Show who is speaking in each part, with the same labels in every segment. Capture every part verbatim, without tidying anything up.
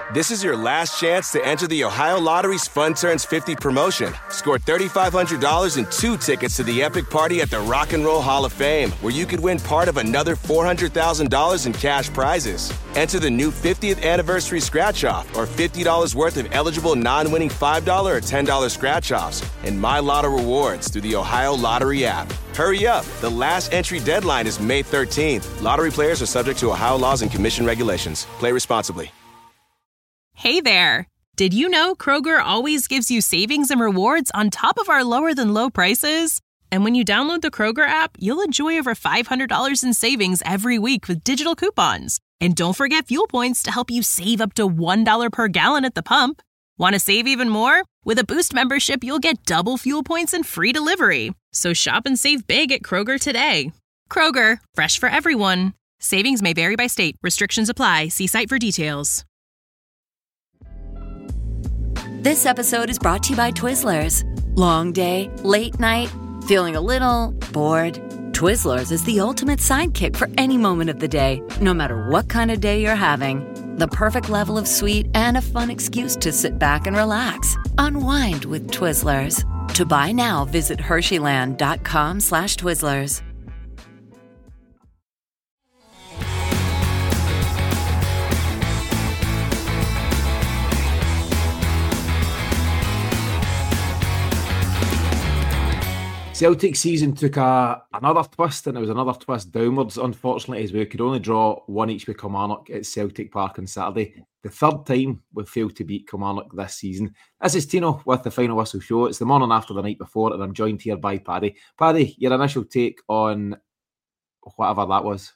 Speaker 1: This is your last chance to enter the Ohio Lottery's Fun Turns fifty promotion. Score three thousand five hundred dollars and two tickets to the epic party at the Rock and Roll Hall of Fame, where you could win part of another four hundred thousand dollars in cash prizes. Enter the new fiftieth anniversary scratch-off or fifty dollars worth of eligible non-winning five dollars or ten dollars scratch-offs and My Lotto rewards through the Ohio Lottery app. Hurry up. The last entry deadline is May thirteenth. Lottery players are subject to Ohio laws and commission regulations. Play responsibly.
Speaker 2: Hey there! Did you know Kroger always gives you savings and rewards on top of our lower-than-low prices? And when you download the Kroger app, you'll enjoy over five hundred dollars in savings every week with digital coupons. And don't forget fuel points to help you save up to one dollar per gallon at the pump. Want to save even more? With a Boost membership, you'll get double fuel points and free delivery. So shop and save big at Kroger today. Kroger, fresh for everyone. Savings may vary by state. Restrictions apply. See site for details.
Speaker 3: This episode is brought to you by Twizzlers. Long day, late night, feeling a little bored? Twizzlers is the ultimate sidekick for any moment of the day, no matter what kind of day you're having. The perfect level of sweet and a fun excuse to sit back and relax. Unwind with Twizzlers. To buy now, visit Hersheyland.com slash Twizzlers.
Speaker 4: Celtic season took a, another twist, and it was another twist downwards, unfortunately, as we could only draw one each with Kilmarnock at Celtic Park on Saturday. The third time we've failed to beat Kilmarnock this season. This is Tino with the Final Whistle Show. It's the morning after the night before, and I'm joined here by Paddy. Paddy, your initial take on whatever that was?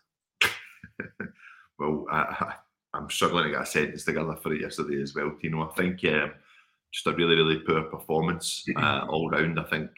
Speaker 5: Well, I, I'm struggling to get a sentence together for it yesterday as well, Tino. I think um, just a really, really poor performance uh, all round. I think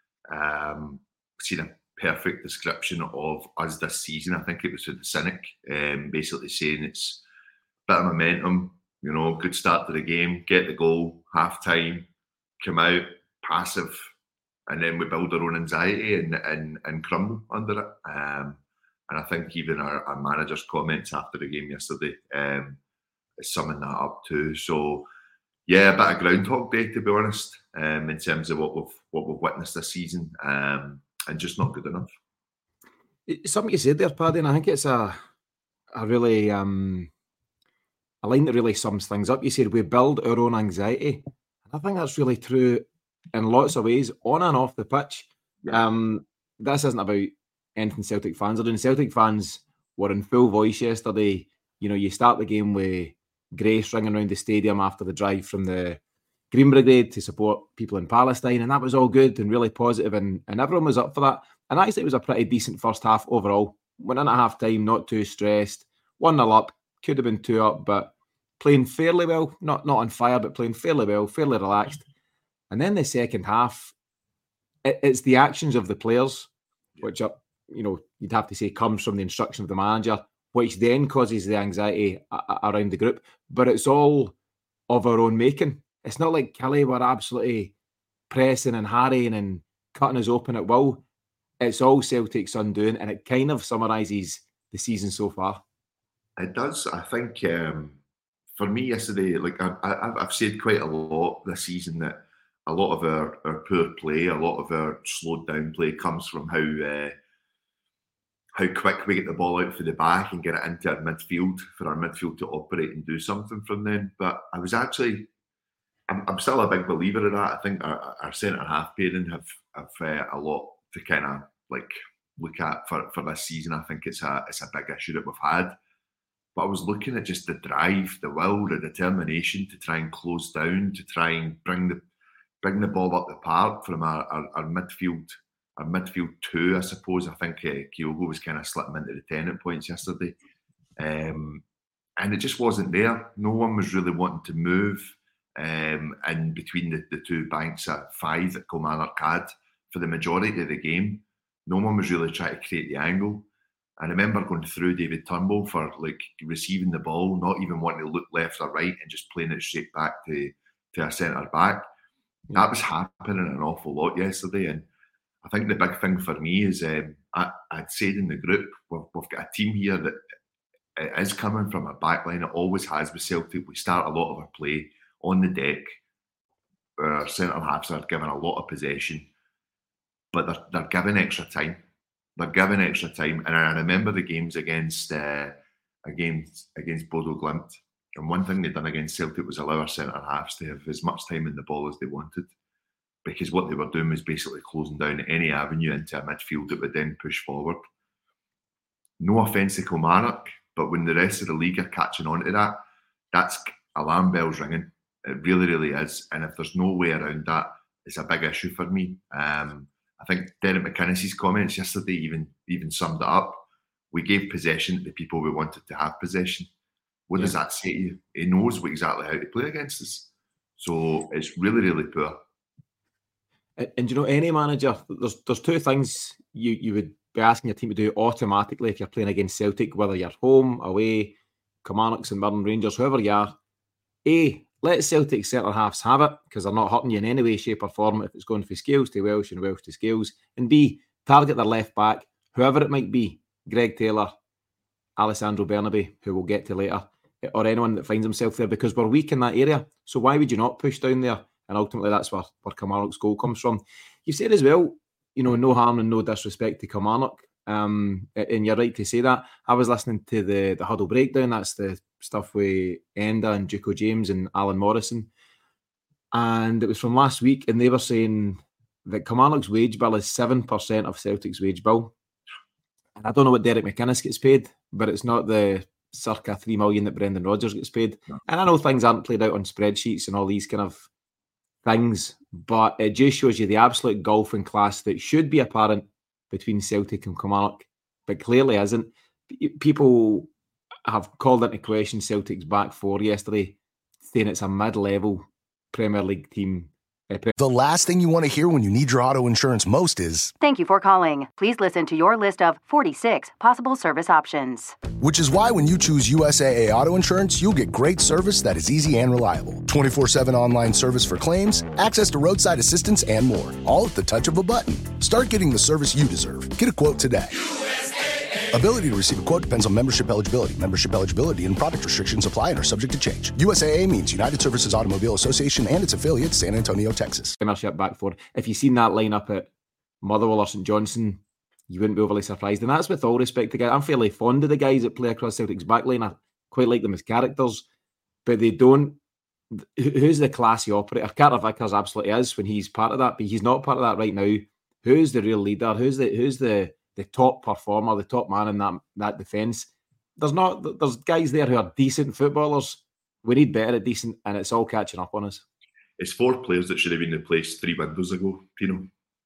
Speaker 5: Um, seen a perfect description of us this season. I think it was with the Cynic, um, basically saying it's a bit of momentum, you know, good start to the game, get the goal, half time, come out, passive, and then we build our own anxiety and and, and crumble under it. Um, and I think even our, our manager's comments after the game yesterday um, is summing that up too. So, yeah, a bit of Groundhog Day, to be honest, um, in terms of what we've what we've witnessed this season, um, and just not good enough.
Speaker 4: Something you said there, Paddy, and I think it's a a really um, a line that really sums things up. You said we build our own anxiety, and I think that's really true in lots of ways, on and off the pitch.
Speaker 5: Yeah.
Speaker 4: Um, this isn't about anything Celtic fans are doing. Celtic fans were in full voice yesterday. You know, you start the game with Grace ringing around the stadium after the drive from the Green Brigade to support people in Palestine, and that was all good and really positive, and, and everyone was up for that. And actually, it was a pretty decent first half overall. Went in at half time, not too stressed. one nil up, could have been two up, but playing fairly well. Not not on fire, but playing fairly well, fairly relaxed. And then the second half, it, it's the actions of the players, which are, you know, you'd have to say comes from the instruction of the manager, which then causes the anxiety a- around the group. But it's all of our own making. It's not like Kelly were absolutely pressing and harrying and cutting us open at will. It's all Celtic's undoing, and it kind of summarises the season so far.
Speaker 5: It does. I think um, for me yesterday, like I, I, I've said quite a lot this season, that a lot of our, our poor play, a lot of our slowed down play comes from how uh, how quick we get the ball out for the back and get it into our midfield for our midfield to operate and do something from then. But I was actually, I'm, I'm still a big believer in that. I think our, our centre half pairing have have uh, a lot to kind of like look at for, for this season. I think it's a it's a big issue that we've had. But I was looking at just the drive, the will, the determination to try and close down, to try and bring the bring the ball up the park from our, our, our midfield, our midfield two, I suppose. I think uh, Kyogo was kind of slipping into the ten at points yesterday. Um, and it just wasn't there. No one was really wanting to move um, in between the, the two banks at five that Kilmarnock had for the majority of the game. No one was really trying to create the angle. I remember going through David Turnbull for like receiving the ball, not even wanting to look left or right and just playing it straight back to, to our centre back. That was happening an awful lot yesterday. And I think the big thing for me is um, I, I'd said in the group, we've, we've got a team here that it is coming from a backline. It always has with Celtic. We start a lot of our play on the deck. Our centre-halves are given a lot of possession, but they're, they're given extra time. They're given extra time. And I remember the games against uh, against against Bodo Glimt. And one thing they'd done against Celtic was allow our centre-halves to have as much time in the ball as they wanted, because what they were doing was basically closing down any avenue into a midfield that would then push forward. No offence to Kilmarnock, but when the rest of the league are catching on to that, that's alarm bells ringing. It really, really is. And if there's no way around that, it's a big issue for me. Um, I think Derek McInnes's comments yesterday even, even summed it up. We gave possession to the people we wanted to have possession. What yeah. does that say to you? He knows exactly how to play against us. So it's really, really poor.
Speaker 4: And, and you know, any manager, there's there's two things you, you would be asking your team to do automatically if you're playing against Celtic, whether you're home, away, Kilmarnock, St Mirren, Rangers, whoever you are. A, let Celtic centre-halves have it, because they're not hurting you in any way, shape or form if it's going from Scales to Welsh and Welsh to Scales. And B, target their left back, whoever it might be, Greg Taylor, Alessandro Bernabe, who we'll get to later, or anyone that finds himself there, because we're weak in that area. So why would you not push down there? And ultimately that's where, where Kilmarnock's goal comes from. You said as well, you know, no harm and no disrespect to Kilmarnock. Um, and you're right to say that. I was listening to the, the Huddle Breakdown. That's the stuff with Enda and Juco James and Alan Morrison. And it was from last week, and they were saying that Kilmarnock's wage bill is seven percent of Celtic's wage bill. And I don't know what Derek McInnes gets paid, but it's not the circa three million that Brendan Rodgers gets paid. No. And I know things aren't played out on spreadsheets and all these kind of things, but it just shows you the absolute gulf in class that should be apparent between Celtic and Kilmarnock, but clearly isn't. People have called into question Celtic's back four yesterday, saying it's a mid-level Premier League team.
Speaker 6: The last thing you want to hear when you need your auto insurance most is,
Speaker 7: "Thank you for calling. Please listen to your list of forty-six possible service options."
Speaker 6: Which is why when you choose U S A A Auto Insurance, you'll get great service that is easy and reliable. twenty-four seven online service for claims, access to roadside assistance, and more. All at the touch of a button. Start getting the service you deserve. Get a quote today. U S A A. Ability to receive a quote depends on membership eligibility. Membership eligibility and product restrictions apply and are subject to change. U S A A means United Services Automobile Association and its affiliates, San Antonio, Texas.
Speaker 4: Premiership back four. If you've seen that lineup at Motherwell or St Johnstone, you wouldn't be overly surprised. And that's with all respect to guys. I'm fairly fond of the guys that play across Celtic's backline. I quite like them as characters, but they don't. Who's the classy operator? Carter Vickers absolutely is when he's part of that, but he's not part of that right now. Who's the real leader? Who's the who's the the top performer, the top man in that that defence? There's not. There's guys there who are decent footballers. We need better at decent, and it's all catching up on us.
Speaker 5: It's four players that should have been replaced three windows ago, Pino.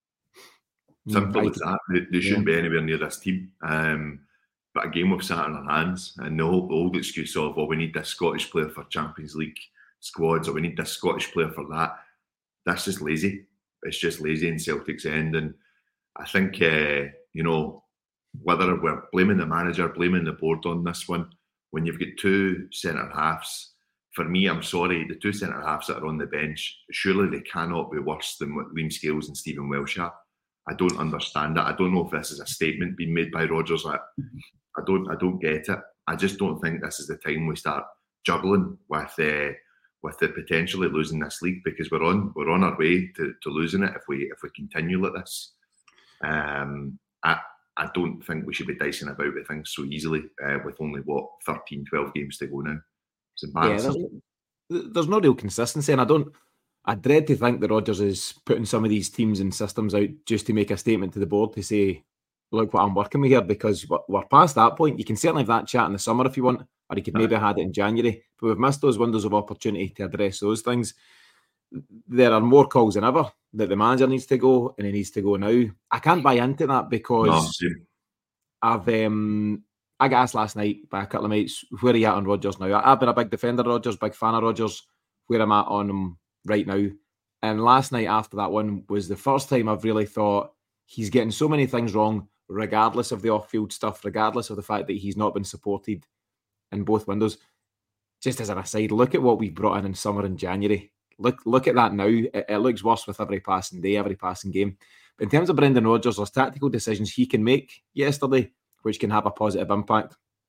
Speaker 5: Simple right. as that. They, they shouldn't yeah. be anywhere near this team. Um, but again, we've sat on our hands, and the whole the old excuse of, "Oh, we need this Scottish player for Champions League squads," or "We need this Scottish player for that." That's just lazy. It's just lazy in Celtic's end, and I think uh, you know, whether we're blaming the manager, blaming the board on this one, when you've got two centre halves. For me, I'm sorry, the two centre halves that are on the bench, surely they cannot be worse than what Liam Scales and Stephen Welsh are. I don't understand that. I don't know if this is a statement being made by Rodgers. I, I don't, I don't get it. I just don't think this is the time we start juggling with, uh, with the potentially losing this league, because we're on, we're on our way to, to losing it if we, if we continue like this. Um, I, I don't think we should be dicing about with things so easily uh, with only what thirteen, twelve games to go now. It's embarrassing.
Speaker 4: Yeah, there's, there's no real consistency, and I don't. I dread to think that Rodgers is putting some of these teams and systems out just to make a statement to the board to say, "Look what I'm working with here," because we're, we're past that point. You can certainly have that chat in the summer if you want, or you could maybe have had it in January. But we've missed those windows of opportunity to address those things. There are more calls than ever that the manager needs to go, and he needs to go now. I can't buy into that because
Speaker 5: no,
Speaker 4: I've um, I got asked last night by a couple of mates, where are you at on Rodgers now? I've been a big defender of Rodgers, big fan of Rodgers, where I'm at on him right now. And last night after that one was the first time I've really thought he's getting so many things wrong, regardless of the off-field stuff, regardless of the fact that he's not been supported in both windows. Just as an aside, look at what we've brought in in summer and January. Look look at that now. It, it looks worse with every passing day, every passing game. But in terms of Brendan Rodgers, there's tactical decisions he can make yesterday, which can have a positive impact.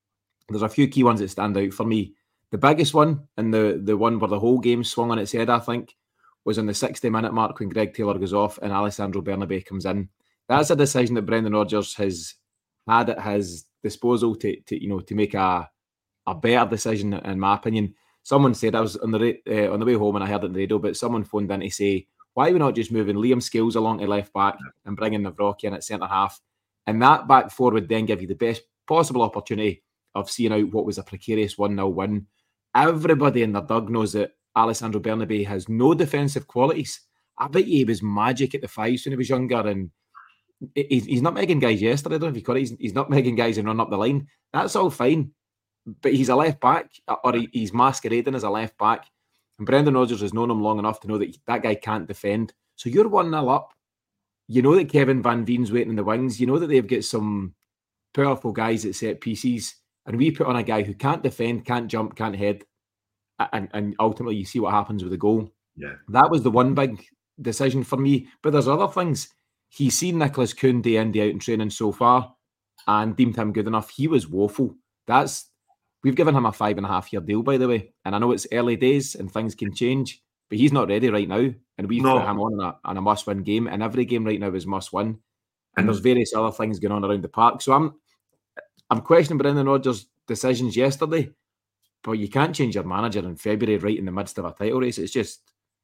Speaker 4: there's a few key ones that stand out for me. The biggest one, and the, the one where the whole game swung on its head, I think, was in the sixty-minute mark when Greg Taylor goes off and Alessandro Bernabei comes in. That's a decision that Brendan Rodgers has had at his disposal to, to you know, to make a a better decision, in my opinion. Someone said, I was on the uh, on the way home and I heard it on the radio, but someone phoned in to say, why are we not just moving Liam Scales along to left back and bringing Nawrocki in at centre half? And that back four would then give you the best possible opportunity of seeing out what was a precarious one nil win. Everybody in their dug knows that Alessandro Bernabei has no defensive qualities. I bet you he was magic at the fives when he was younger, and he's, he's not making guys yesterday. I don't know if you caught it. He's, he's not making guys and run up the line. That's all fine. But he's a left back, or he, he's masquerading as a left back. And Brendan Rodgers has known him long enough to know that that guy can't defend. So you're one nil up. You know that Kevin Van Veen's waiting in the wings. You know that they've got some powerful guys at set pieces. And we put on a guy who can't defend, can't jump, can't head. And, and ultimately you see what happens with the goal.
Speaker 5: Yeah,
Speaker 4: that was the one big decision for me. But there's other things. He's seen Nicholas Kuhn day in, day out in training so far and deemed him good enough. He was woeful. That's We've given him a five and a half year deal, by the way. And I know it's early days and things can change, but he's not ready right now. And we've
Speaker 5: no.
Speaker 4: put him on in a, on a must-win game. And every game right now is must-win. And, and there's various other things going on around the park. So I'm I'm questioning Brendan Rodgers' decisions yesterday, but you can't change your manager in February right in the midst of a title race. It's just,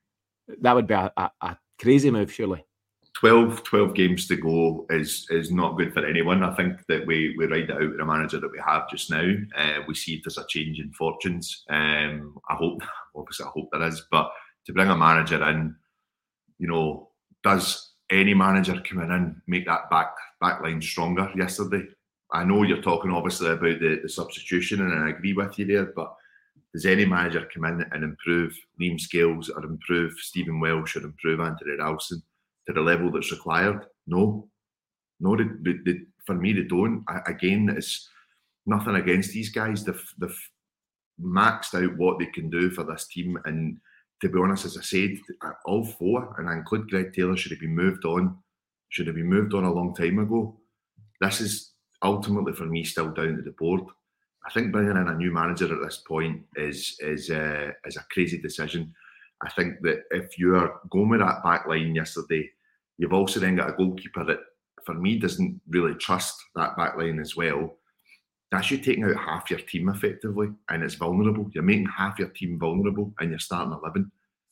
Speaker 4: that would be a, a, a crazy move, surely.
Speaker 5: twelve, twelve games to go is is not good for anyone. I think that we we ride it out with the manager that we have just now. Uh, we see if there's a change in fortunes. Um, I hope, obviously, I hope there is. But to bring a manager in, you know, does any manager coming in make that back back line stronger yesterday? I know you're talking obviously about the, the substitution, and I agree with you there. But does any manager come in and improve Liam Scales or improve Stephen Welsh or improve Anthony Ralston to the level that's required? No. No, they, they, they, for me, they don't. I, again, it's nothing against these guys. They've, they've maxed out what they can do for this team. And to be honest, as I said, all four, and I include Greg Taylor, should have been moved on. Should have been moved on a long time ago. This is ultimately, for me, still down to the board. I think bringing in a new manager at this point is, is, uh, is a crazy decision. I think that if you're going with that back line yesterday, you've also then got a goalkeeper that, for me, doesn't really trust that back line as well. That's you taking out half your team effectively, and it's vulnerable. You're making half your team vulnerable and you're starting eleven.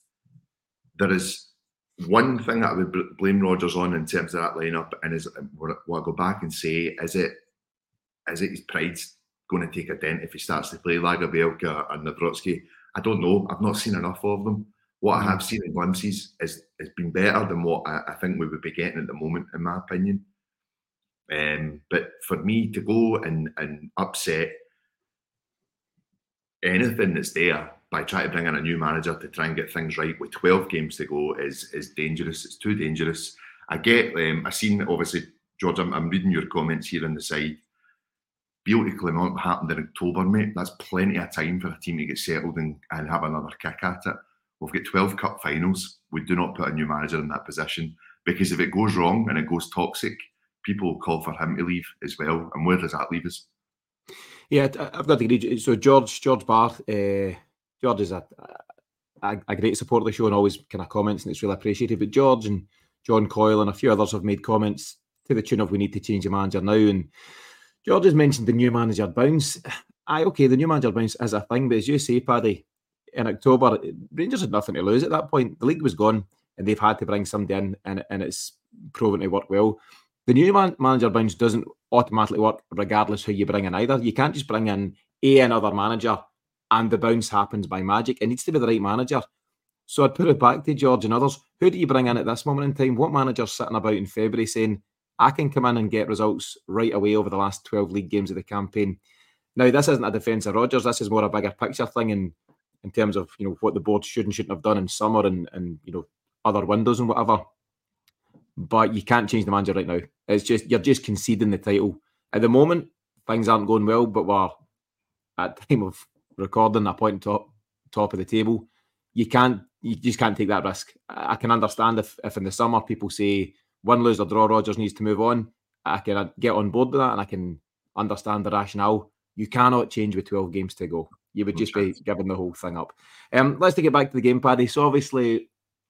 Speaker 5: There is one thing that I would blame Rodgers on in terms of that lineup, and is what I go back and say, is it, is it his pride's going to take a dent if he starts to play Lagerbielke and Nawrocki? I don't know. I've not seen enough of them. What I have seen in glimpses is has been better than what I, I think we would be getting at the moment, in my opinion. Um, but for me to go and, and upset anything that's there by trying to bring in a new manager to try and get things right with twelve games to go is is dangerous. It's too dangerous. I get um, I seen, obviously, George, I'm, I'm reading your comments here on the side. Beale to Clement happened in October, mate. That's plenty of time for a team to get settled and, and have another kick at it. We've got twelve cup finals. We do not put a new manager in that position, because if it goes wrong and it goes toxic, people will call for him to leave as well. And where does that leave us? Yeah,
Speaker 4: I've got to agree. So George, George Barth, uh, George is a, a, a great supporter of the show and always kind of comments, and it's really appreciated. But George and John Coyle and a few others have made comments to the tune of we need to change the manager now. And George has mentioned the new manager bounce. Aye, okay, the new manager bounce is a thing, but as you say, Paddy, in October, Rangers had nothing to lose at that point. The league was gone, and they've had to bring somebody in, and, and it's proven to work well. The new man, manager bounce doesn't automatically work regardless who you bring in either. You can't just bring in a another manager and the bounce happens by magic. It needs to be the right manager. So I'd put it back to George and others. Who do you bring in at this moment in time? What manager's sitting about in February saying, I can come in and get results right away over the last twelve league games of the campaign? Now, this isn't a defence of Rodgers. This is more a bigger picture thing in, in terms of, you know, what the board should and shouldn't have done in summer and, and, you know, other windows and whatever. But you can't change the manager right now. It's just, you're just conceding the title. At the moment, things aren't going well, but we're at time of recording a point top top of the table. You can't, you just can't take that risk. I can understand if, if in the summer people say win, lose or draw, Rodgers needs to move on. I can get on board with that, and I can understand the rationale. You cannot change with twelve games to go. You would just be giving the whole thing up. Um, let's take it back to the game, Paddy. So obviously,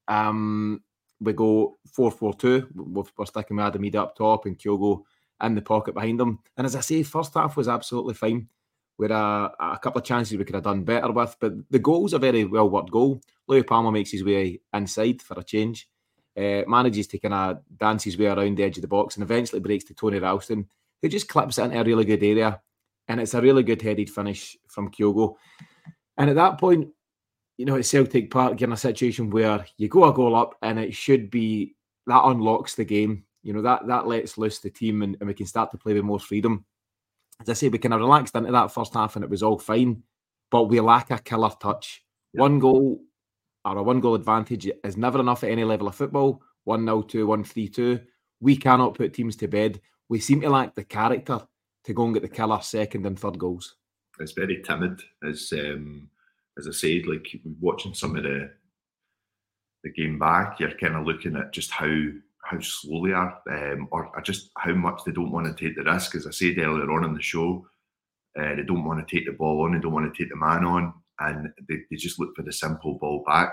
Speaker 4: um, we go four four two. We're sticking with Adam Idah up top and Kyogo in the pocket behind him. And as I say, first half was absolutely fine. We had a, a couple of chances we could have done better with, but the goal's a very well-worked goal. Louis Palmer makes his way inside for a change, uh, manages to kind of dance his way around the edge of the box and eventually breaks to Tony Ralston, who just clips it into a really good area. And it's a really good headed finish from Kyogo. And at that point, you know, at Celtic Park, you're in a situation where you go a goal up and it should be, that unlocks the game. You know, that that lets loose the team and, and we can start to play with more freedom. As I say, we kind of relaxed into that first half and it was all fine, but we lack a killer touch. Yeah. One goal or a one goal advantage is never enough at any level of football. one nil two, one three two. We cannot put teams to bed. We seem to lack the character to go and get the killer second and third goals.
Speaker 5: It's very timid, as um, as I said. Like watching some of the the game back, you're kind of looking at just how how slow they are, um, or just how much they don't want to take the risk. As I said earlier on in the show, uh, they don't want to take the ball on, they don't want to take the man on, and they, they just look for the simple ball back.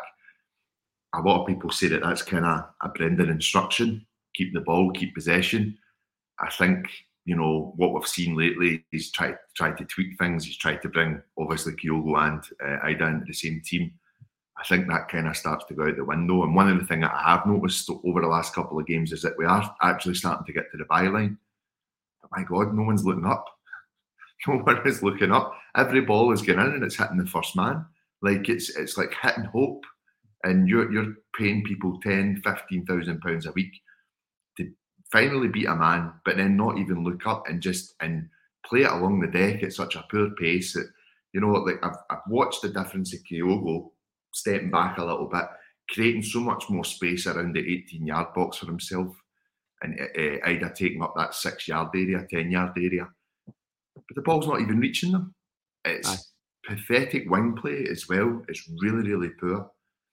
Speaker 5: A lot of people say that that's kind of a Brendan instruction: keep the ball, keep possession. I think, you know, what we've seen lately, he's tried tried to tweak things. He's tried to bring obviously Kyogo and uh, Idah into the same team. I think that kind of starts to go out the window. And one of the things that I have noticed over the last couple of games is that we are actually starting to get to the byline. But my God, no one's looking up. No one is looking up. Every ball is getting in and it's hitting the first man. Like it's it's like hitting hope. And you're you're paying people ten, fifteen thousand pounds a week to finally beat a man, but then not even look up and just and play it along the deck at such a poor pace that, you know, like I've I've watched the difference in Kyogo stepping back a little bit, creating so much more space around the eighteen-yard box for himself, and uh, Idah taking up that six-yard area, ten-yard area. But the ball's not even reaching them. It's Aye. pathetic wing play as well. It's really, really poor.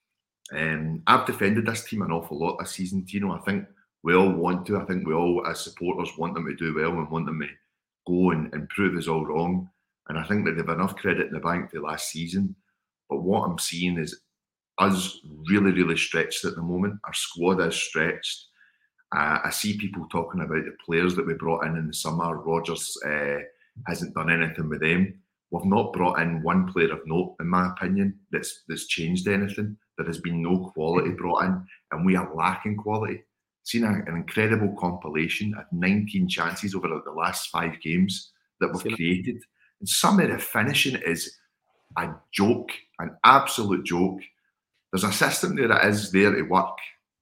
Speaker 5: Um, I've defended this team an awful lot this season, Tino. I think we all want to. I think we all, as supporters, want them to do well and want them to go and, and prove us all wrong. And I think that they've enough credit in the bank for last season. But what I'm seeing is us really, really stretched at the moment. Our squad is stretched. Uh, I see people talking about the players that we brought in in the summer. Rodgers uh, hasn't done anything with them. We've not brought in one player of note, in my opinion, that's that's changed anything. There has been no quality brought in, and we are lacking quality. Seen a, an incredible compilation of nineteen chances over the last five games that we've created. And some of the finishing is a joke, an absolute joke. There's a system there that is there to work.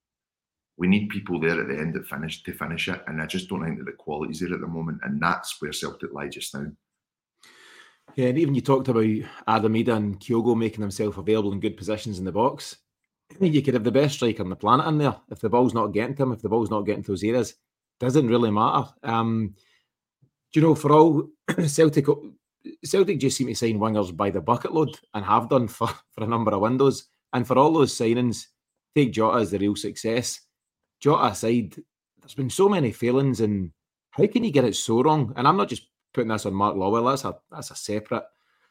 Speaker 5: We need people there at the end that finish to finish it, and I just don't think that the quality's there at the moment, and that's where Celtic lie just now.
Speaker 4: Yeah, and even you talked about Adam Idah and Kyogo making himself available in good positions in the box. You could have the best striker on the planet in there. If the ball's not getting to him, if the ball's not getting to those areas, doesn't really matter. Um, do you know, for all Celtic, Celtic just seem to sign wingers by the bucket load and have done for, for a number of windows. And for all those signings, take Jota as the real success. Jota aside, there's been so many failings, and how can you get it so wrong? And I'm not just putting this on Mark Lawwell. That's a that's a separate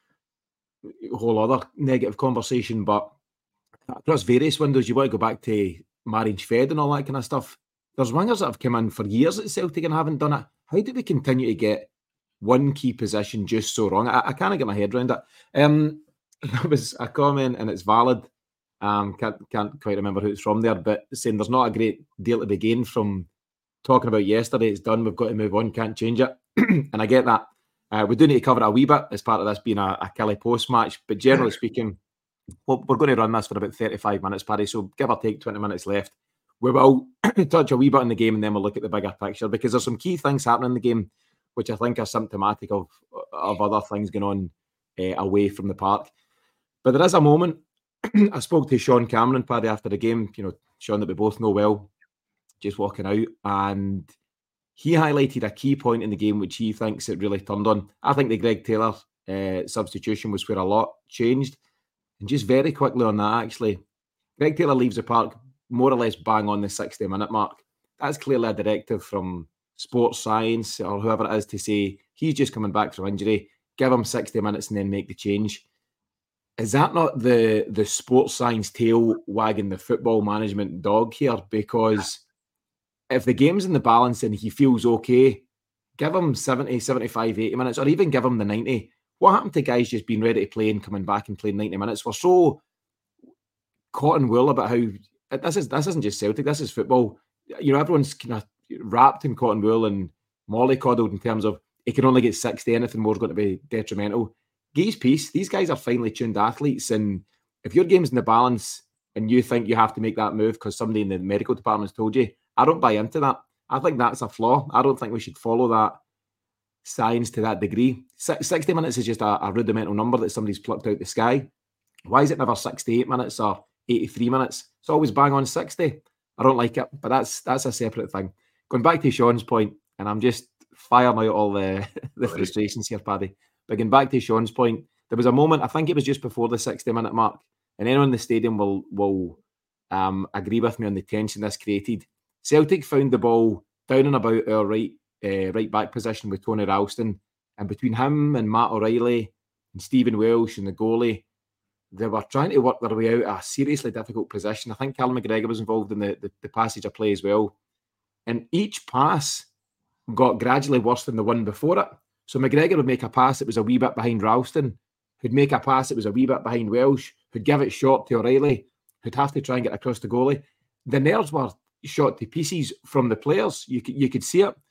Speaker 4: whole other negative conversation. But across various windows, you want to go back to Marian Shved and all that kind of stuff. There's wingers that have come in for years at Celtic and haven't done it. How do we continue to get one key position just so wrong? I, I can't get my head around it. Um, there was a comment, and it's valid. Um, can't can't quite remember who it's from there, but saying there's not a great deal to be gained from talking about yesterday. It's done. We've got to move on. Can't change it. And I get that. Uh, we do need to cover it a wee bit as part of this being a, a Kelly post match. But generally speaking, well, we're going to run this for about thirty-five minutes, Paddy. So give or take twenty minutes left. We will touch a wee bit in the game, and then we'll look at the bigger picture, because there's some key things happening in the game which I think are symptomatic of of other things going on uh, away from the park. But there is a moment. I spoke to Sean Cameron, Paddy, after the game. You know, Sean that we both know well, just walking out, and he highlighted a key point in the game which he thinks it really turned on. I think the Greg Taylor uh, substitution was where a lot changed. And just very quickly on that, actually, Greg Taylor leaves the park more or less bang on the sixty-minute mark. That's clearly a directive from sports science or whoever it is to say he's just coming back from injury. give him sixty minutes and then make the change. Is that not the, the sports science tail wagging the football management dog here? Because if the game's in the balance and he feels okay, give him seventy, seventy-five, eighty minutes, or even give him the ninety. What happened to guys just being ready to play and coming back and playing ninety minutes? We're so cotton wool about how this is. This isn't just Celtic. This is football. You know, everyone's kind of wrapped in cotton wool and mollycoddled in terms of he can only get sixty. Anything more is going to be detrimental. Geese peace. These guys are finely tuned athletes, and if your game's in the balance and you think you have to make that move because somebody in the medical department's told you, I don't buy into that. I think that's a flaw. I don't think we should follow that science to that degree. sixty minutes is just a, a rudimental number that somebody's plucked out the sky. Why is it never sixty-eight minutes or eighty-three minutes? It's always bang on sixty. I don't like it, but that's that's a separate thing. Going back to Sean's point, and I'm just firing out all the, the frustrations here, Paddy. But going back to Sean's point, there was a moment, I think it was just before the sixty-minute mark, and anyone in the stadium will will um, agree with me on the tension this created. Celtic found the ball down and about our right uh, right back position with Tony Ralston, and between him and Matt O'Reilly and Stephen Welsh and the goalie, they were trying to work their way out a seriously difficult position. I think Callum McGregor was involved in the, the, the passage of play as well. And each pass got gradually worse than the one before it. So McGregor would make a pass that was a wee bit behind Ralston, who'd make a pass that was a wee bit behind Welsh, who'd give it short to O'Reilly, who'd have to try and get across the goalie. The nerves were shot to pieces from the players. You could, you could see it.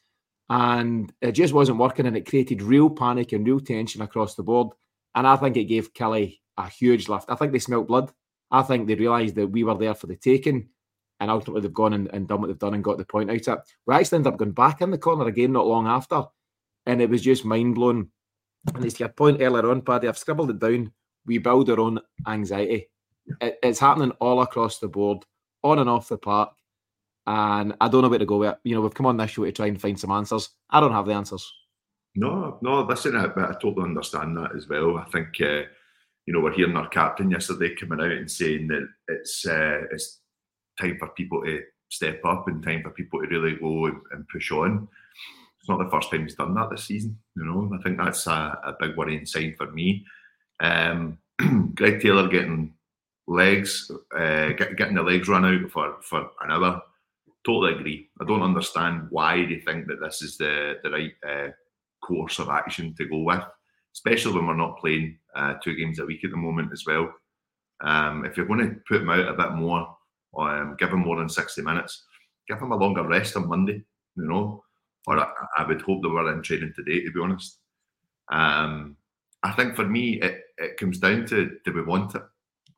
Speaker 4: And it just wasn't working, and it created real panic and real tension across the board. And I think it gave Kelly a huge lift. I think they smelt blood. I think they realised that we were there for the taking, and ultimately they've gone and, and done what they've done and got the point out of it. We actually ended up going back in the corner again not long after, and it was just mind-blowing. And it's your point earlier on, Paddy, I've scribbled it down. We build our own anxiety. It, it's happening all across the board, on and off the park, and I don't know where to go with it. You know, we've come on this show to try and find some answers. I don't have the answers.
Speaker 5: No, no, listen, I, I totally understand that as well. I think, uh, you know, we're hearing our captain yesterday coming out and saying that it's uh, it's time for people to step up and time for people to really go and, and push on. It's not the first time he's done that this season, you know. I think that's a, a big worrying sign for me. Um, Greg Taylor getting legs, uh, get, getting the legs run out for, for an hour. Totally agree. I don't understand why they think that this is the, the right uh, course of action to go with, especially when we're not playing uh, two games a week at the moment as well. Um, if you're going to put him out a bit more, um, give him more than sixty minutes, give him a longer rest on Monday, you know, or I, I would hope that we're in training today, to be honest. Um, I think for me, it, it comes down to, do we want it?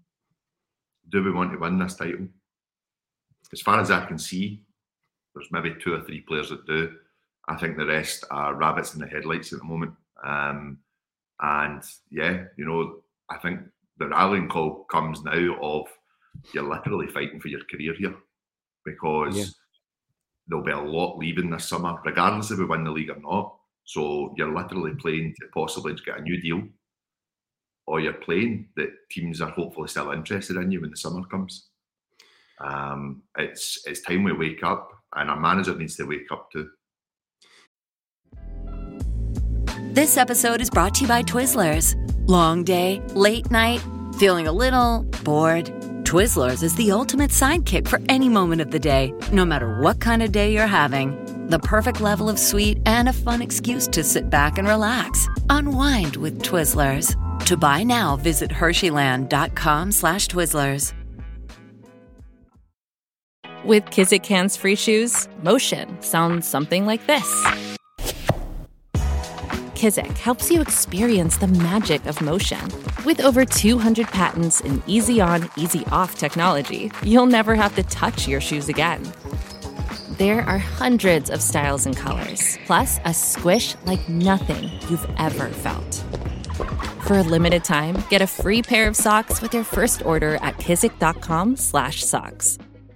Speaker 5: Do we want to win this title? As far as I can see, there's maybe two or three players that do. I think the rest are rabbits in the headlights at the moment. Um, and yeah, you know, I think the rallying call comes now of you're literally fighting for your career here, because yeah. there'll be a lot leaving this summer, regardless if we win the league or not. So you're literally playing to possibly get a new deal, or you're playing that teams are hopefully still interested in you when the summer comes. Um, it's it's time we wake up, and our manager needs to wake up too.
Speaker 3: This episode is brought to you by Twizzlers. Long day, late night, feeling a little bored? Twizzlers is the ultimate sidekick for any moment of the day, no matter what kind of day you're having. The perfect level of sweet and a fun excuse to sit back and relax. Unwind with Twizzlers. To buy now, visit Hersheyland.com slash Twizzlers.
Speaker 8: With Kizik hands-free shoes, motion sounds something like this. Kizik helps you experience the magic of motion. With over two hundred patents and easy-on, easy-off technology, you'll never have to touch your shoes again. There are hundreds of styles and colors, plus a squish like nothing you've ever felt. For a limited time, get a free pair of socks with your first order at kizik.com slash socks.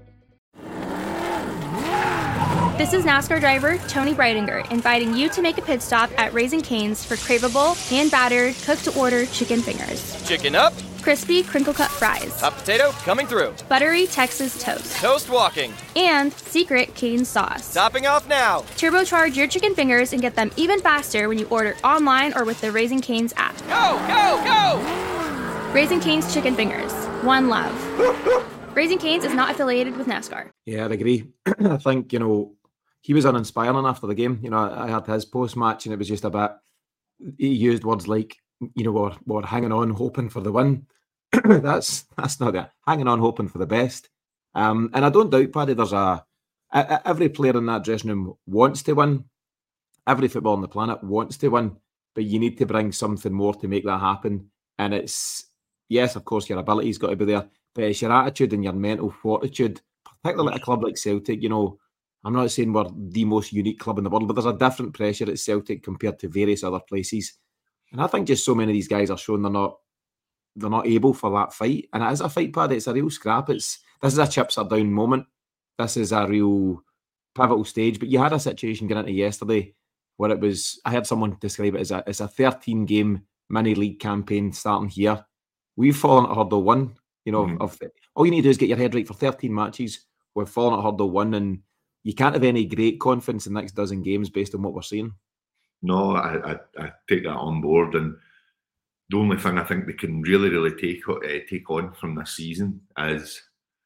Speaker 9: This is NASCAR driver Tony Breidinger inviting you to make a pit stop at Raising Cane's for craveable, hand-battered, cooked-to-order chicken fingers.
Speaker 10: Chicken up,
Speaker 9: crispy crinkle-cut fries,
Speaker 10: hot potato coming through,
Speaker 9: buttery Texas toast,
Speaker 10: toast walking,
Speaker 9: and secret Cane's sauce.
Speaker 10: Topping off now.
Speaker 9: Turbocharge your chicken fingers and get them even faster when you order online or with the Raising Cane's app.
Speaker 10: Go, go, go!
Speaker 9: Raising Cane's Chicken Fingers. One love. Raising Cane's is not affiliated with NASCAR.
Speaker 4: Yeah, I'd agree. I think, you know, he was uninspiring after the game. You know, I had his post-match and it was just a bit, he used words like, you know, we're, we're hanging on, hoping for the win. that's that's not it. Hanging on, hoping for the best. Um, and I don't doubt, Paddy, there's a, a, every player in that dressing room wants to win. Every footballer on the planet wants to win, but you need to bring something more to make that happen. And it's, yes, of course, your ability's got to be there, but it's your attitude and your mental fortitude, particularly at a club like Celtic. You know, I'm not saying we're the most unique club in the world, but there's a different pressure at Celtic compared to various other places. And I think just so many of these guys are showing they're not they're not able for that fight. And it is a fight, Paddy. It's a real scrap. It's This is a chips are down moment. This is a real pivotal stage. But you had a situation going into yesterday where it was, I heard someone describe it as a, as a thirteen-game mini-league campaign starting here. We've fallen at hurdle one. You know, mm-hmm. of, all you need to do is get your head right for thirteen matches. We've fallen at hurdle one, and you can't have any great confidence in the next dozen games based on what we're seeing.
Speaker 5: No, I, I, I take that on board. And the only thing I think they can really, really take, uh, take on from this season is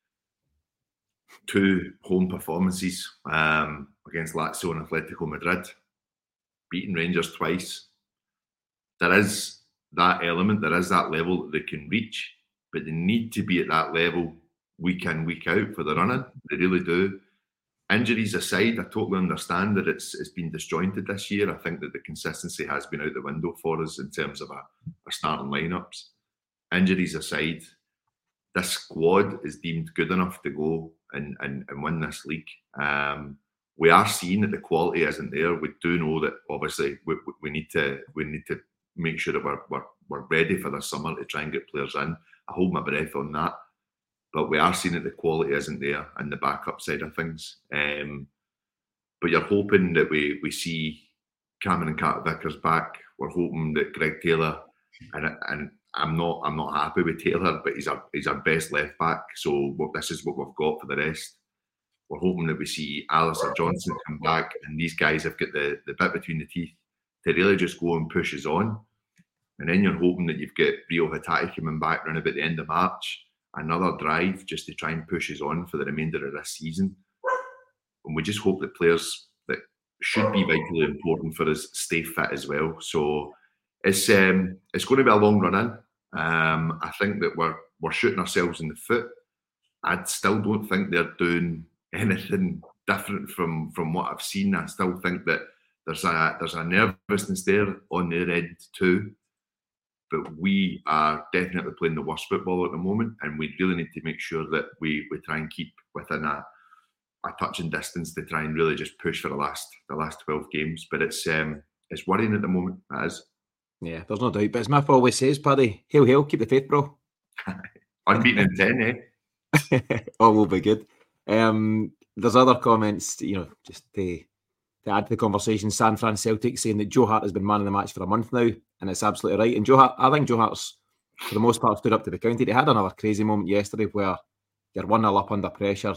Speaker 5: two home performances um, against Lazio and Atletico Madrid, beating Rangers twice. There is that element, there is that level that they can reach, but they need to be at that level week in, week out for the running. They really do. Injuries aside, I totally understand that it's it's been disjointed this year. I think that the consistency has been out the window for us in terms of our, our starting lineups. Injuries aside, this squad is deemed good enough to go and, and, and win this league. Um, we are seeing that the quality isn't there. We do know that obviously we, we need to we need to make sure that we're, we're we're ready for the summer to try and get players in. I hold my breath on that. But we are seeing that the quality isn't there and the backup side of things. Um, but you're hoping that we we see Cameron and Carter Vickers back. We're hoping that Greg Taylor, and and I'm not I'm not happy with Taylor, but he's our he's our best left back. So what, this is what we've got for the rest. We're hoping that we see Alistair Johnson come back, and these guys have got the, the bit between the teeth to really just go and push us on. And then you're hoping that you've got Rio Hatate coming back around about the end of March. Another drive just to try and push us on for the remainder of this season. And we just hope that players that should be vitally important for us stay fit as well. So it's um, it's going to be a long run in. Um, I think that we're we're shooting ourselves in the foot. I still don't think they're doing anything different from, from what I've seen. I still think that there's a there's a nervousness there on their end too. But we are definitely playing the worst football at the moment, and we really need to make sure that we, we try and keep within a, a touching distance to try and really just push for the last the last twelve games. But it's um, it's worrying at the moment, it is.
Speaker 4: Yeah, there's no doubt. But as Miff always says, Paddy, hail, hail, keep the faith, bro.
Speaker 5: Unbeaten in ten,
Speaker 4: eh? All will be good. Um, there's other comments, you know, just to, to add to the conversation. San Fran Celtic saying that Joe Hart has been man of the match for a month now. And it's absolutely right. And Joe Hart, I think Joe Hart's, for the most part, stood up to the county. He had another crazy moment yesterday where you're one nil up under pressure.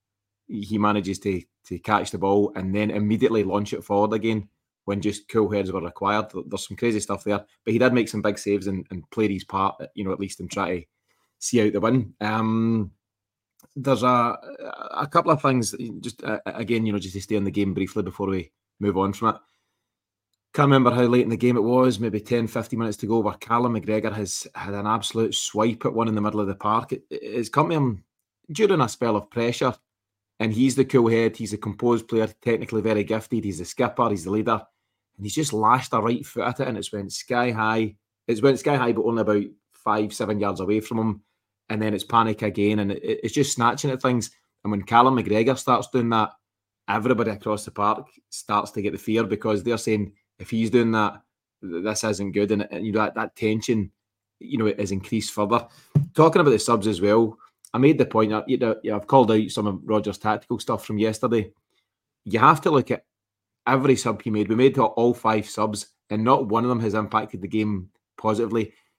Speaker 4: He manages to to catch the ball and then immediately launch it forward again when just cool heads were required. There's some crazy stuff there. But he did make some big saves and, and played his part, you know, at least in try to see out the win. Um, there's a, a couple of things, just uh, again, you know, just to stay on the game briefly before we move on from it. Can't remember how late in the game it was, maybe ten, fifteen minutes to go, where Callum McGregor has had an absolute swipe at one in the middle of the park. It, it's come to him during a spell of pressure, and he's the cool head, he's a composed player, technically very gifted, he's the skipper, he's the leader, and he's just lashed a right foot at it, and it's went sky high. It's went sky high, but only about five, seven yards away from him, and then it's panic again, and it, it's just snatching at things. And when Callum McGregor starts doing that, everybody across the park starts to get the fear, because they're saying, if he's doing that, this isn't good. And, and you know, that, that tension, you know, is increased further. Talking about the subs as well, I made the point, you know, I've called out some of Roger's tactical stuff from yesterday. You have to look at every sub he made. We made all five subs, and not one of them has impacted the game positively.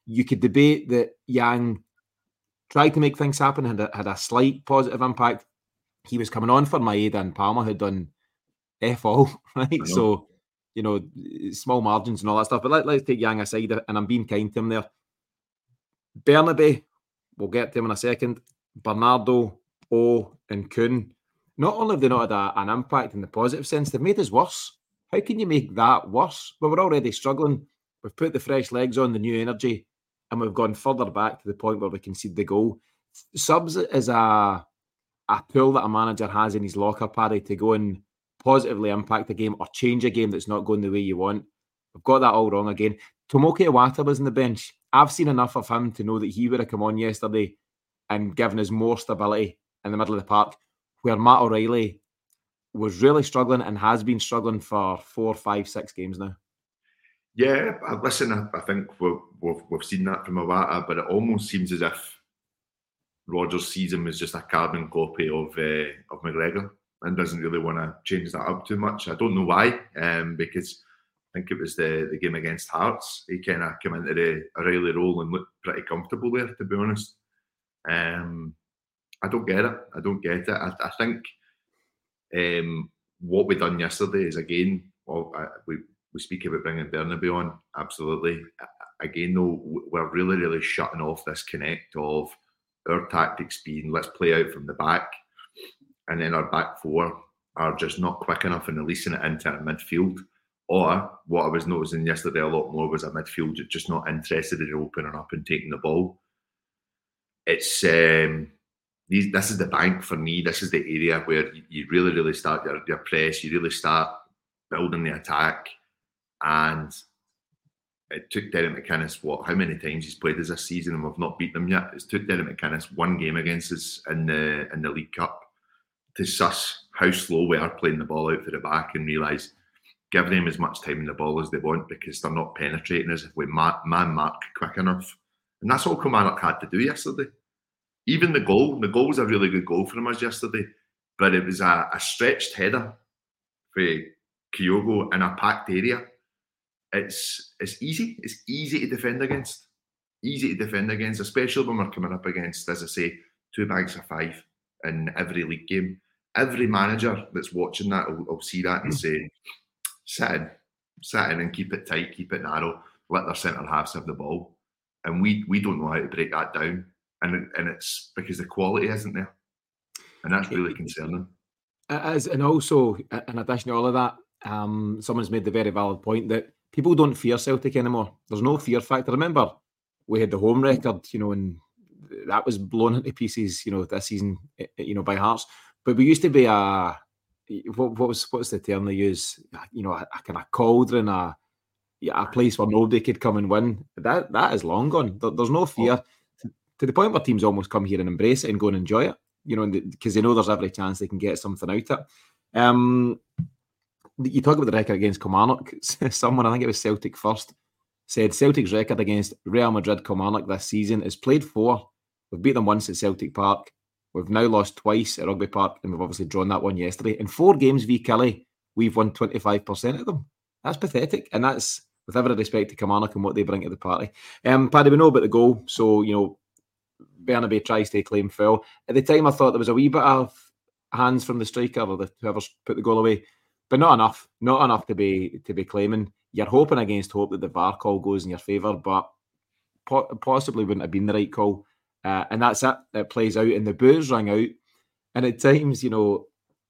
Speaker 4: you could debate that Yang tried to make things happen, had a, had a slight positive impact. He was coming on for Maeda and Palmer, who'd done F all, right? So, you know, small margins and all that stuff. But let, let's take Yang aside, and I'm being kind to him there. Bernabe, we'll get to him in a second. Bernardo, O, and Kuhn. Not only have they not had a, an impact in the positive sense, they've made us worse. How can you make that worse? Well, we're already struggling. We've put the fresh legs on, the new energy, and we've gone further back to the point where we concede the goal. Subs is a, a tool that a manager has in his locker, Paddy, to go and positively impact a game or change a game that's not going the way you want. We've got that all wrong again. Tomoki Iwata was on the bench. I've seen enough of him to know that he would have come on yesterday and given us more stability in the middle of the park, where Matt O'Reilly was really struggling and has been struggling for four, five, six games now.
Speaker 5: Yeah, listen, I, I think we've, we've, we've seen that from Iwata, but it almost seems as if Rodgers sees him as just a carbon copy of uh, of McGregor and doesn't really want to change that up too much. I don't know why, um, because I think it was the, the game against Hearts. He kind of came into the O'Reilly role and looked pretty comfortable there, to be honest. Um, I don't get it. I don't get it. I, I think um, what we done yesterday is, again, well, I, we, we speak about bringing Bernabe on, absolutely. Again, though, we're really, really shutting off this connect of our tactics being, let's play out from the back, and then our back four are just not quick enough in releasing it into midfield. Or what I was noticing yesterday a lot more was a midfield just not interested in opening up and taking the ball. It's um, these, this is the bank for me. This is the area where you, you really, really start your, your press. You really start building the attack. And it took Derek McInnes, what, how many times he's played this season and we've not beat them yet? It's took Derek McInnes one game against us in the in the League Cup to suss how slow we are playing the ball out for the back and realise give them as much time in the ball as they want because they're not penetrating us if we man mark quick enough. And that's all Kilmarnock had to do yesterday. Even the goal, the goal was a really good goal from us yesterday, but it was a, a stretched header for Kyogo in a packed area. It's it's easy. It's easy to defend against. Easy to defend against, especially when we're coming up against, as I say, two bags of five in every league game. Every manager that's watching that will, will see that and say, sit in, sit in and keep it tight, keep it narrow, let their centre halves have the ball. And we we don't know how to break that down. And it, and it's because the quality isn't there. And that's really concerning.
Speaker 4: It is, and also, in addition to all of that, um, someone's made the very valid point that people don't fear Celtic anymore. There's no fear factor. Remember, we had the home record, you know, and that was blown into pieces, you know, this season, you know, by Hearts. But we used to be a, what, what was what's the term they use? You know, a, a kind of cauldron, a, a place where nobody could come and win. That That is long gone. There, there's no fear. To the point where teams almost come here and embrace it and go and enjoy it, you know, because they know there's every chance they can get something out of it. Um, you talk about the record against Kilmarnock. Someone, I think it was Celtic First, said Celtic's record against Real Madrid Kilmarnock this season is played four. We've beat them once at Celtic Park. We've now lost twice at Rugby Park, and we've obviously drawn that one yesterday. In four games v Killie, we've won twenty-five percent of them. That's pathetic, and that's with every respect to Kilmarnock and what they bring to the party. Um, Paddy, we know about the goal, so, you know, Bernabe tries to claim foul. At the time, I thought there was a wee bit of hands from the striker or the, whoever's put the goal away, but not enough. Not enough to be to be claiming. You're hoping against hope that the V A R call goes in your favour, but po- possibly wouldn't have been the right call. Uh, and that's it. It plays out, and the boos rang out. And at times, you know,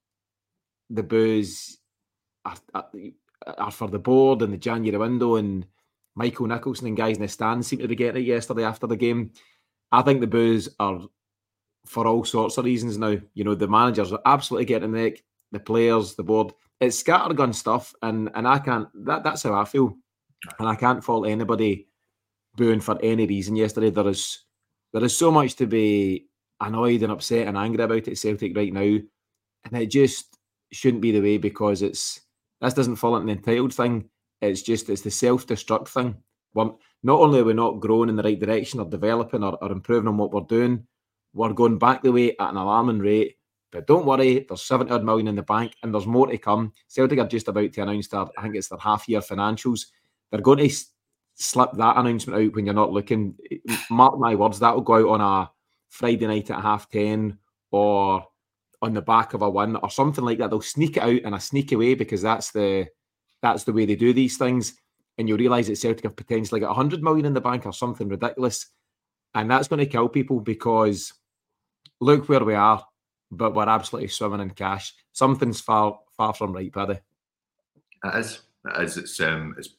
Speaker 4: the boos are, are, are for the board and the January window, and Michael Nicholson and guys in the stand seem to be getting it yesterday after the game. I think the boos are for all sorts of reasons now. You know, the managers are absolutely getting the neck, the players, the board. It's scattergun stuff, and and I can't, that, that's how I feel. And I can't fault anybody booing for any reason yesterday. There is there is so much to be annoyed and upset and angry about at Celtic right now, and it just shouldn't be the way, because it's, this doesn't fall into the entitled thing. It's just, it's the self-destruct thing. Well, not only are we not growing in the right direction or developing or, or improving on what we're doing, we're going back the way at an alarming rate. But don't worry, there's seventy odd million in the bank and there's more to come. Celtic are just about to announce their, I think it's their half-year financials. They're going to slip that announcement out when you're not looking. Mark my words, that will go out on a Friday night at half ten or on the back of a win or something like that. They'll sneak it out in a sneaky way because that's the that's the way they do these things. And you'll realise that Celtic have potentially got one hundred million in the bank or something ridiculous. And that's going to kill people because look where we are, but we're absolutely swimming in cash. Something's far far from right, Paddy.
Speaker 5: It is. It is. It's, um, it's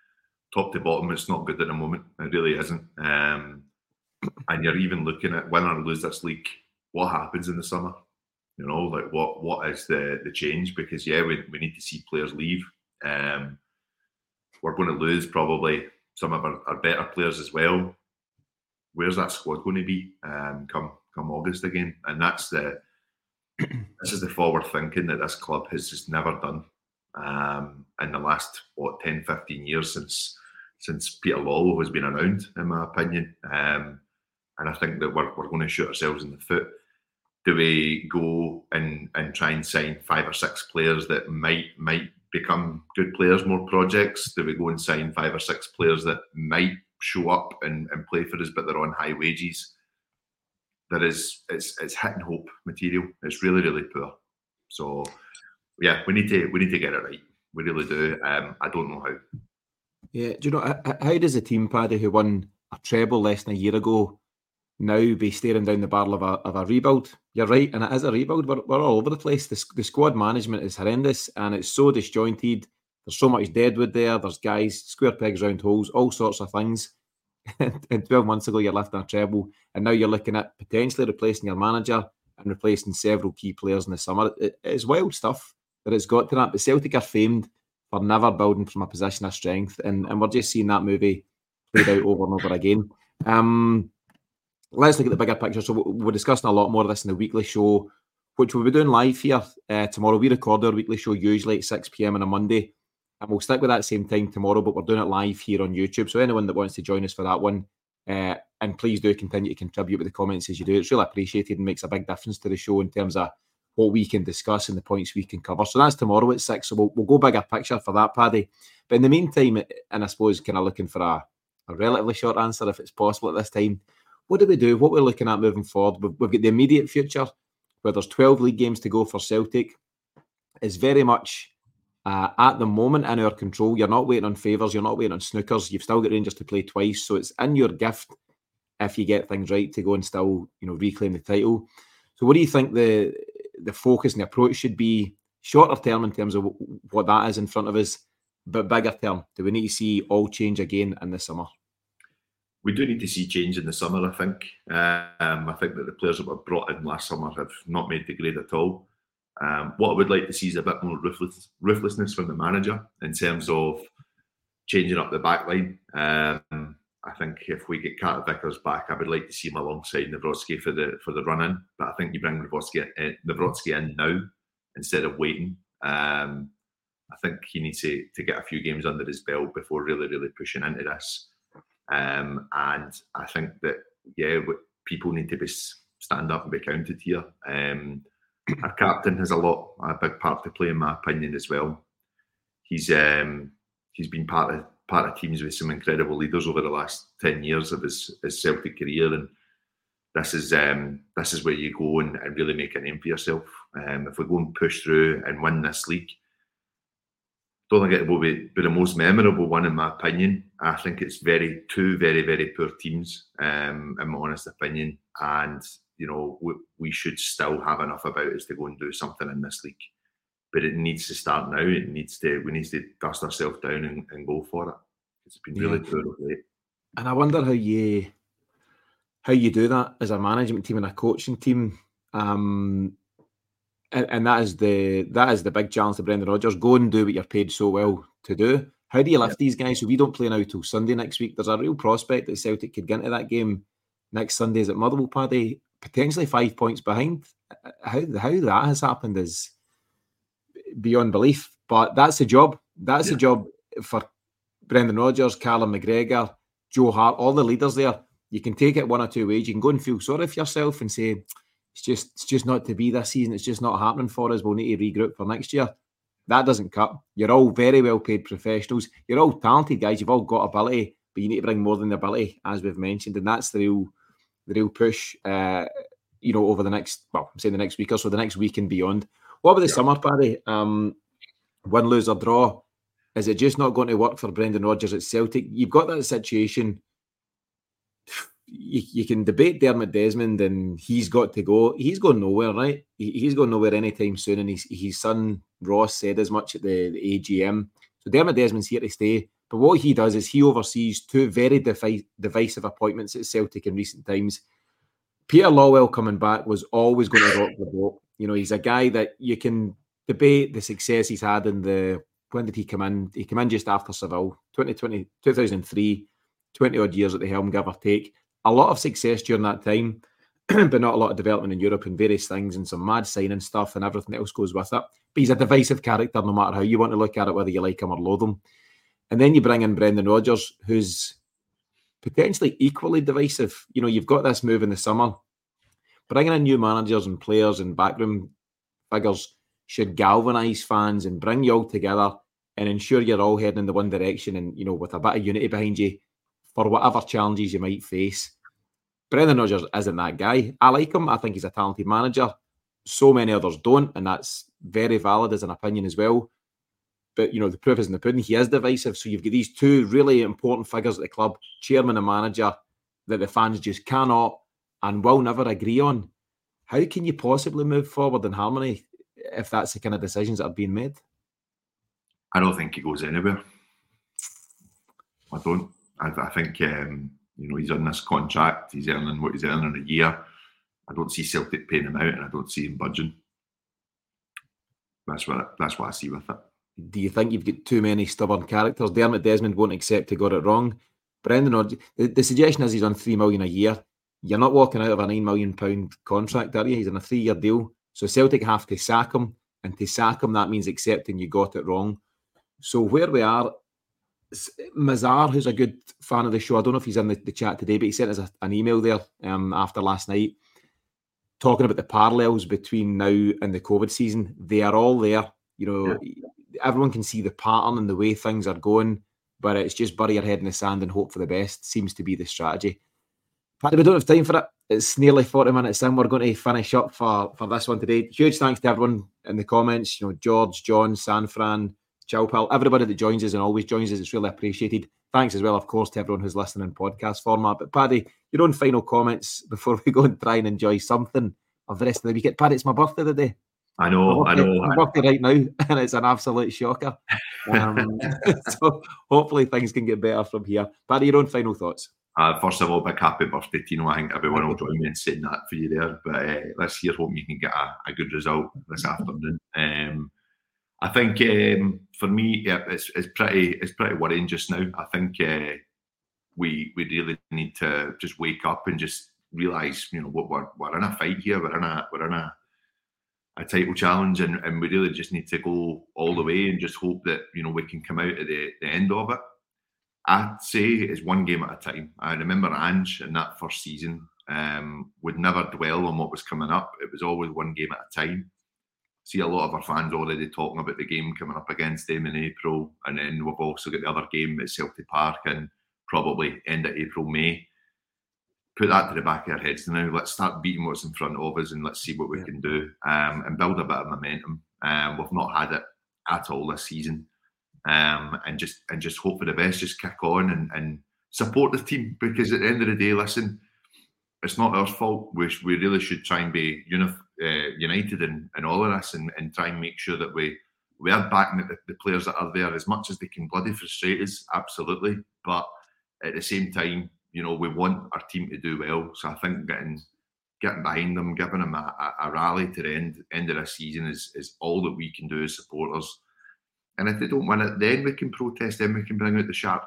Speaker 5: top to bottom. It's not good at the moment. It really isn't. Um, and you're even looking at win or lose this league, what happens in the summer? You know, like what what is the, the change? Because, yeah, we, we need to see players leave. Um, we're going to lose probably some of our, our better players as well. Where's that squad going to be um, come come August again? And that's the this is the forward thinking that this club has just never done um, in the last what ten, fifteen years since since Peter Lawwell has been around, in my opinion. Um, and I think that we're we're going to shoot ourselves in the foot. Do we go and and try and sign five or six players that might might become good players, more projects? Do we go and sign five or six players that might show up and, and play for us, but they're on high wages? There is, it's it's hit and hope material. It's really, really poor. So, yeah, we need to we need to get it right. We really do. Um, I don't know how.
Speaker 4: Yeah, do you know how, how does a team, Paddy, who won a treble less than a year ago, now be staring down the barrel of a of a rebuild? You're right, and it is a rebuild. We're, we're all over the place. The, the squad management is horrendous, and it's so disjointed. There's so much deadwood there. There's guys, square pegs, round holes, all sorts of things. And twelve months ago, you're lifting a treble, and now you're looking at potentially replacing your manager and replacing several key players in the summer. It, it's wild stuff that it's got to that. But Celtic are famed for never building from a position of strength, and, and we're just seeing that movie played out over and over again. Um, let's look at the bigger picture. So we're discussing a lot more of this in the weekly show, which we'll be doing live here uh, tomorrow. We record our weekly show usually at six p.m. on a Monday. And we'll stick with that same time tomorrow, but we're doing it live here on YouTube. So anyone that wants to join us for that one, uh, and please do continue to contribute with the comments as you do. It's really appreciated and makes a big difference to the show in terms of what we can discuss and the points we can cover. So that's tomorrow at six. So we'll, we'll go bigger picture for that, Paddy. But in the meantime, and I suppose kind of looking for a, a relatively short answer, if it's possible at this time, what do we do? What we're looking at moving forward? We've, we've got the immediate future where there's twelve league games to go for Celtic. It's very much... Uh, at the moment, in our control. You're not waiting on favours, you're not waiting on snookers. You've still got Rangers to play twice, so it's in your gift if you get things right to go and still, you know, reclaim the title. So, what do you think the the focus and the approach should be, shorter term in terms of what that is in front of us, but bigger term? Do we need to see all change again in the summer?
Speaker 5: We do need to see change in the summer. I think. Um, I think that the players that were brought in last summer have not made the grade at all. Um, what I would like to see is a bit more ruthless, ruthlessness from the manager in terms of changing up the back line. Um, I think if we get Carter Vickers back, I would like to see him alongside Nawrocki for the for the run in. But I think you bring Nawrocki in, Nawrocki in now instead of waiting. Um, I think he needs to to get a few games under his belt before really really pushing into this. Um, and I think that yeah, people need to be stand up and be counted here. Um, Our captain has a lot, a big part to play, in my opinion, as well. He's um, he's been part of part of teams with some incredible leaders over the last ten years of his, his Celtic career, and this is um, this is where you go and, and really make a name for yourself. Um, if we go and push through and win this league, don't think it will be, be the most memorable one, in my opinion. I think it's very two very very poor teams, um, in my honest opinion, and. You know, we, we should still have enough about us to go and do something in this league. But it needs to start now. It needs to, we need to dust ourselves down and, and go for it. It's been really yeah. poor of late.
Speaker 4: And I wonder how you how you do that as a management team and a coaching team. Um, and, and that is the that is the big challenge to Brendan Rodgers. Go and do what you're paid so well to do. How do you lift yeah. these guys? So we don't play now till Sunday next week. There's a real prospect that Celtic could get into that game next Sunday. Is at Motherwell, Paddy? Potentially five points behind. How how that has happened is beyond belief. But that's the job. That's yeah. the job for Brendan Rodgers, Callum McGregor, Joe Hart, all the leaders there. You can take it one or two ways. You can go and feel sorry for yourself and say, it's just it's just not to be this season. It's just not happening for us. We'll need to regroup for next year. That doesn't cut. You're all very well paid professionals. You're all talented guys. You've all got ability. but you need to bring more than the ability, as we've mentioned, and that's the real, the real push. Uh, you know, over the next, well, I'm saying the next week or so, the next week and beyond. What about the yeah. summer, Paddy? Um, win, lose or draw? Is it just not going to work for Brendan Rodgers at Celtic? You've got that situation. You, you can debate Dermot Desmond, and he's got to go. He's going nowhere, right? He, he's going nowhere anytime soon, and his, his son Ross said as much at the, the A G M. So Dermot Desmond's here to stay. But what he does is he oversees two very defi- divisive appointments at Celtic in recent times. Peter Lawwell coming back was always going to rock the boat. You know, he's a guy that you can debate the success he's had in the... When did he come in? He came in just after Seville, twenty twenty, two thousand three, twenty odd years at the helm, give or take. A lot of success during that time, but not a lot of development in Europe and various things and some mad signing stuff and everything else goes with it. But he's a divisive character no matter how you want to look at it, whether you like him or loathe him. And then you bring in Brendan Rodgers, who's potentially equally divisive. You know, you've got this move in the summer. Bringing in new managers and players and backroom figures should galvanise fans and bring you all together and ensure you're all heading in the one direction and, you know, with a bit of unity behind you for whatever challenges you might face. Brendan Rodgers isn't that guy. I like him. I think he's a talented manager. So many others don't, and that's very valid as an opinion as well. But, you know, the proof is in the pudding. He is divisive. So you've got these two really important figures at the club, chairman and manager, that the fans just cannot and will never agree on. How can you possibly move forward in harmony if that's the kind of decisions that are being made?
Speaker 5: I don't think he goes anywhere. I don't. I, I think, um, you know, he's on this contract. He's earning what he's earning in a year. I don't see Celtic paying him out, and I don't see him budging. That's what that's what I see with it.
Speaker 4: Do you think you've got too many stubborn characters? Dermot Desmond won't accept he got it wrong. Brendan Rodgers, the, the suggestion is he's on three million a year. You're not walking out of a nine million pound contract, are you? He's on a three-year deal. So Celtic have to sack him, and to sack him, that means accepting you got it wrong. So where we are, Mazar, who's a good fan of the show, I don't know if he's in the, the chat today, but he sent us a, an email there um, after last night talking about the parallels between now and the COVID season. They are all there. You know, yeah. Everyone can see the pattern and the way things are going, but it's just bury your head in the sand and hope for the best seems to be the strategy. Paddy, we don't have time for it. It's nearly forty minutes in. We're going to finish up for, for this one today. Huge thanks to everyone in the comments. You know, George, John, Sanfran, Chowpal, everybody that joins us and always joins us. It's really appreciated. Thanks as well, of course, to everyone who's listening in podcast format. But Paddy, your own final comments before we go and try and enjoy something of the rest of the weekend. Paddy, it's my birthday today.
Speaker 5: I know,
Speaker 4: birthday,
Speaker 5: I know.
Speaker 4: My birthday right now, and it's an absolute shocker. Um, so hopefully things can get better from here. Paddy, your own final thoughts.
Speaker 5: Uh, first of all, big happy birthday, Tino. I think everyone will join me in saying that for you there. But uh, let's hear, hope you can get a, a good result this afternoon. Um, I think um, for me, yeah, it's, it's pretty it's pretty worrying just now. I think uh, we we really need to just wake up and just realise, you know, what we're we're in a fight here. We're in a we're in a a title challenge, and, and we really just need to go all the way and just hope that, you know, we can come out at the, the end of it. I'd say it's one game at a time. I remember Ange in that first season um, would never dwell on what was coming up. It was always one game at a time. See a lot of our fans already talking about the game coming up against them in April, and then we've also got the other game at Celtic Park in probably end of April, May. Put that to the back of our heads now. Let's start beating what's in front of us and let's see what we can do um, and build a bit of momentum. Um, we've not had it at all this season. Um, and just and just hope for the best, just kick on and, and support the team, because at the end of the day, listen, it's not our fault. We, we really should try and be uni- uh, united in, in all of this and, and try and make sure that we, we are backing the, the players that are there as much as they can bloody frustrate us, absolutely. But at the same time, you know, we want our team to do well. So I think getting getting behind them, giving them a, a, a rally to the end, end of the season is, is all that we can do as supporters. And if they don't win it, then we can protest, then we can bring out the shark.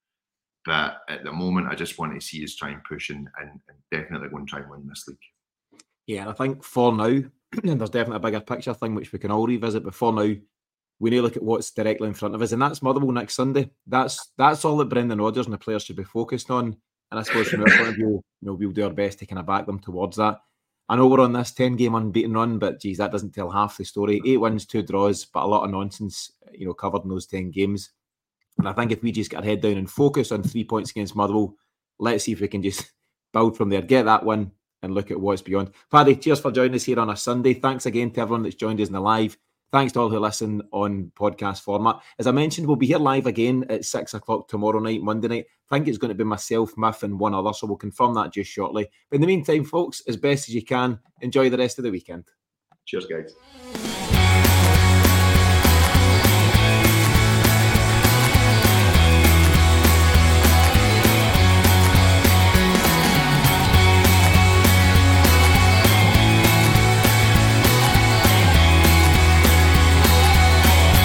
Speaker 5: But at the moment, I just want to see us try and push and, and, and definitely go and try and win this league.
Speaker 4: Yeah, and I think for now, and there's definitely a bigger picture thing which we can all revisit, but for now, we need to look at what's directly in front of us, and that's Motherwell next Sunday. That's that's all that Brendan Rodgers and the players should be focused on. And I suppose from our point of view, you know, we'll do our best to kind of back them towards that. I know we're on this ten-game unbeaten run, but geez, that doesn't tell half the story. Eight wins, two draws, but a lot of nonsense, you know, covered in those ten games. And I think if we just get our head down and focus on three points against Motherwell, let's see if we can just build from there, get that win, and look at what's beyond. Paddy, cheers for joining us here on a Sunday. Thanks again to everyone that's joined us in the live. Thanks to all who listen on podcast format. As I mentioned, we'll be here live again at six o'clock tomorrow night, Monday night. I think it's going to be myself, Miff, and one other, so we'll confirm that just shortly. But in the meantime, folks, as best as you can, enjoy the rest of the weekend.
Speaker 5: Cheers, guys.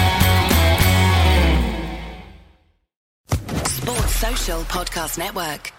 Speaker 11: Social Podcast Network.